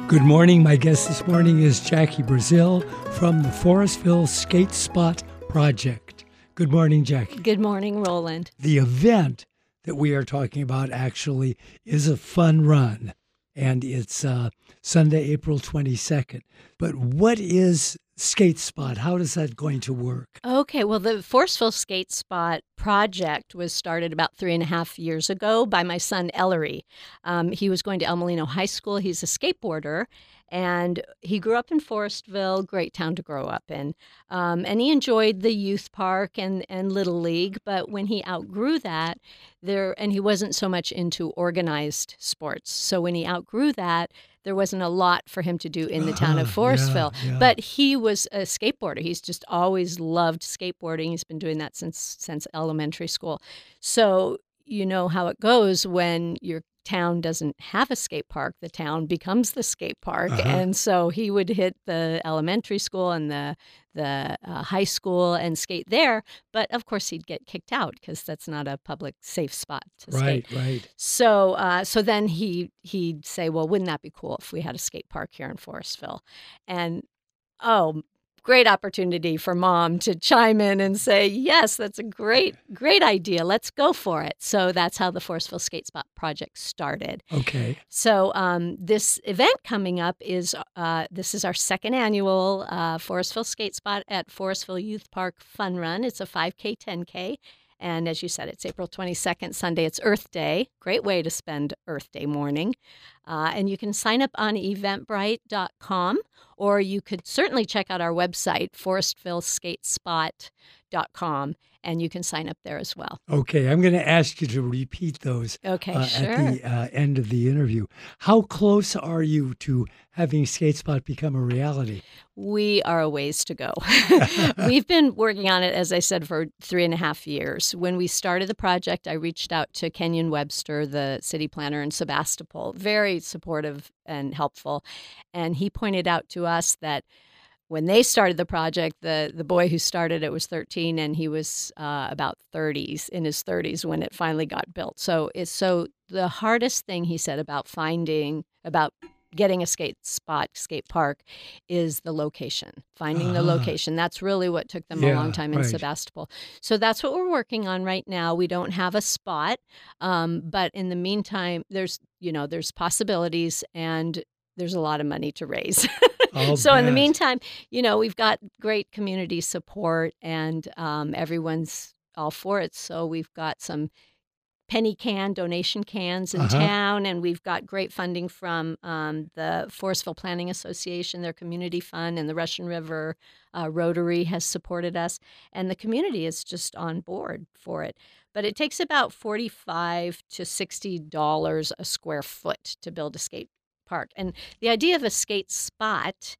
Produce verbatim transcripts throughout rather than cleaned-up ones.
Good morning. My guest this morning is Jackie Brazil from the Forestville Skate Spot Project. Good morning, Jackie. Good morning, Roland. The event that we are talking about actually is a fun run, and it's uh, Sunday, April twenty-second. But what is Skate Spot? How is that going to work? Okay, well, the Forestville Skate Spot project was started about three and a half years ago by my son, Ellery. Um, he was going to El Molino High School. He's a skateboarder, and he grew up in Forestville, great town to grow up in. Um, and he enjoyed the youth park and, and Little League, but when he outgrew that, there and he wasn't so much into organized sports. So when he outgrew that, there wasn't a lot for him to do in the town of Forestville. Yeah, yeah. But he was a skateboarder. He's just always loved skateboarding. He's been doing that since since elementary school. So you know how it goes when your town doesn't have a skate park. The town becomes the skate park. Uh-huh. And so he would hit the elementary school and the the uh, high school and skate there. But of course, he'd get kicked out because that's not a public safe spot to Right, skate. right. So, uh, so then he he'd say, "Well, wouldn't that be cool if we had a skate park here in Forestville?" And oh, great opportunity for Mom to chime in and say, "Yes, that's a great great idea. Let's go for it." So that's how the Forestville Skate Spot project started. Okay. So um, this event coming up is uh, this is our second annual uh, Forestville Skate Spot at Forestville Youth Park Fun Run. It's a five K, ten K. And as you said, it's April twenty-second, Sunday. It's Earth Day. Great way to spend Earth Day morning. Uh, and you can sign up on eventbrite dot com, or you could certainly check out our website, forestville skate spot dot com, and you can sign up there as well. Okay, I'm going to ask you to repeat those Okay, uh, sure. at the uh, end of the interview. How close are you to having Skate Spot become a reality? We are a ways to go. We've been working on it, as I said, for three and a half years. When we started the project, I reached out to Kenyon Webster, the city planner in Sebastopol, very supportive and helpful. And he pointed out to us that when they started the project, the, the boy who started it was thirteen, and he was uh, about thirties, in his thirties when it finally got built. So it's so the hardest thing, he said, about finding, about getting a skate spot, skate park, is the location, finding uh-huh. the location. That's really what took them yeah, a long time in right. Sebastopol. So that's what we're working on right now. We don't have a spot, um, but in the meantime, there's, you know, there's possibilities, and there's a lot of money to raise. So in the meantime, you know, we've got great community support, and um, everyone's all for it. So we've got some penny can donation cans in uh-huh. town, and we've got great funding from um, the Forestville Planning Association, their community fund, and the Russian River uh, Rotary has supported us, and the community is just on board for it. But it takes about forty-five to sixty dollars a square foot to build a skate park. And the idea of a skate spot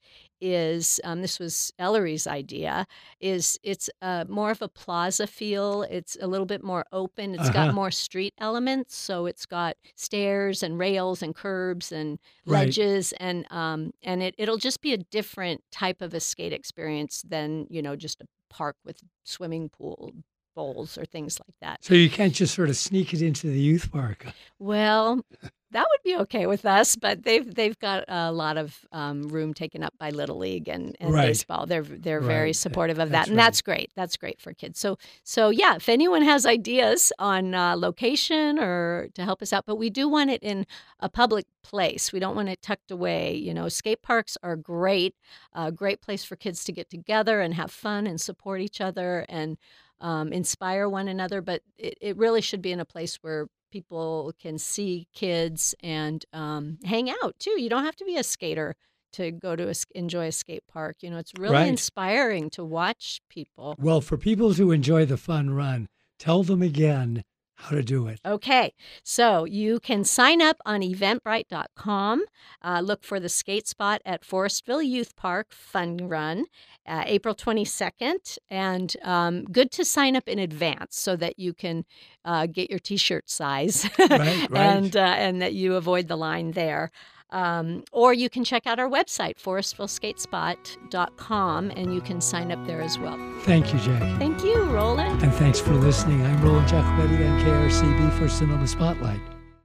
is, um, this was Ellery's idea, is it's uh, more of a plaza feel. It's a little bit more open. It's uh-huh. got more street elements. So it's got stairs and rails and curbs and Right. ledges. And um, and it, it'll just be a different type of a skate experience than, you know, just a park with swimming pool bowls or things like that. So you can't just sort of sneak it into the youth park. Well, that would be okay with us, but they've they've got a lot of um, room taken up by Little League and, and Right. baseball. They're they're Right. very supportive of That's that, and right. that's great. That's great for kids. So so yeah, if anyone has ideas on uh, location or to help us out, but we do want it in a public place. We don't want it tucked away. You know, skate parks are great, a great place for kids to get together and have fun and support each other and um, inspire one another. But it, it really should be in a place where people can see kids and um, hang out too. You don't have to be a skater to go to a, enjoy a skate park. You know, it's really Right. inspiring to watch people. Well, for people to enjoy the fun run, tell them again how to do it. Okay, so you can sign up on eventbrite dot com. Uh, look for the skate spot at Forestville Youth Park Fun Run, uh, April twenty-second. And um, good to sign up in advance so that you can uh, get your T-shirt size Right, right. and uh, and that you avoid the line there. Um, or you can check out our website, forestville skate spot dot com, and you can sign up there as well. Thank you, Jackie. Thank you, Roland. And thanks for listening. I'm Roland Giacobetti on K R C B for Cinema Spotlight.